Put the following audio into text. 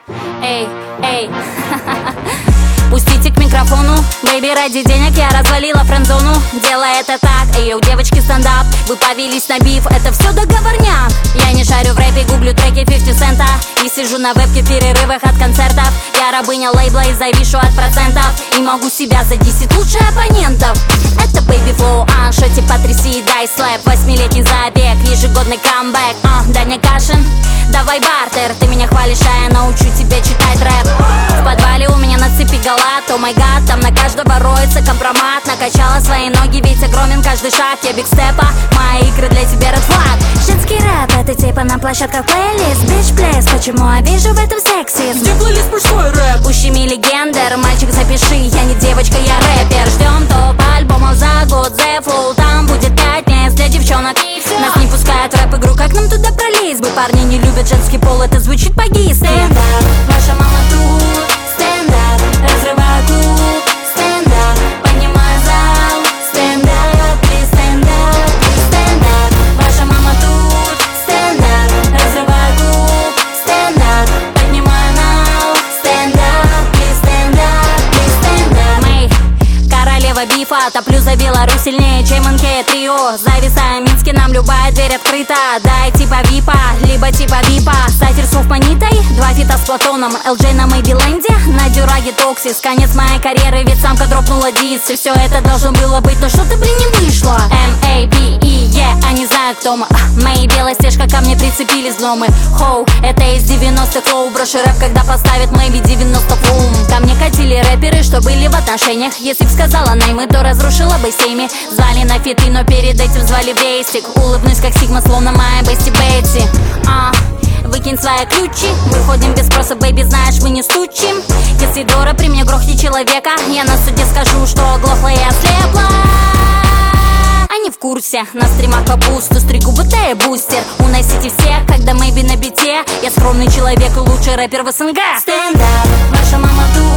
Эй, эй. Пустите к микрофону, бэйби, ради денег я развалила френдзону. Делай это так, эй, у девочки стендап. Вы повелись на биф, это все договорняк. Я не шарю в рэпе, гуглю треки 50 цента и сижу на вебке в перерывах от концертов. Я рабыня лейбла и завишу от процентов, и могу себя за 10 лучше оппонентов. Это Baby Flow, шоти потряси, дай слэп. 8-летний забег, ежегодный камбэк. Даня Кашин, давай бартер. Ты меня хвалишь, а я научу тебя читать рэп. В подвале у меня на цепи галат, о май гад, там на каждого роется компромат. Накачала свои ноги, ведь огромен каждый шаг. Я биг степа, мои игры для тебя red flag. Женский рэп, это типа на площадках плейлист. Bitch please, почему я вижу в этом сексизм? Где плейлист мужской рэп? Ущеми легендер, мальчик запиши, я не девочка, я рэпер. Ждем топ альбомов за год, The Flow, там будет 5 мест для девчонок. Нас не пускают в рэп-игру, как нам туда пролезть бы? Парни не любят женский пол, это звучит по-гейски. Стендап, ваша мама тут. Стендап, разрываю клуб. Стендап, поднимаю зал. Стендап, please, стендап, please, стендап. Ваша мама тут. Стендап, разрываю клуб. Стендап, поднимаю нал. Стендап, please, стендап, please, стендап. Мэй, королева бифа, топлю за Беларусь сильнее, чем НК Трио. Зависаем в Минске, нам любая дверь открыта. Дай типа випа, либо типа випа. Сатир с Манитой, 2 фита с Платоном. LJ на Мэйбиленде, на Дюраге Токсис. Конец моей карьеры, ведь самка дропнула дис. И все это должно было быть, но что-то, блин, не вышло. M-A-B-E, а не знаю, кто мы. Мои белая стежка, ко мне прицепились гномы. Хоу, это из 90-х лоу. Броши рэп, когда поставит Мэйби 90 фум. Ко мне катили рэперы, что были в отношениях. Если б сказала наймы, то разрушила бы семьи. Звали на фиты, но перед этим звали бейстик. Улыбнусь, как Сигма, словно моя Бести Бетти. Выкинь свои ключи, выходим без спроса, бэйби, знаешь, мы не стучим. Если Дора при мне грохнет человека, я на суде скажу, что оглохла и ослепла. Они в курсе, на стримах попусту стригу БТ и бустер. Уносите всех, когда Мэйби на бите. Я скромный человек и лучший рэпер в СНГ. Стендап, ваша мама тут.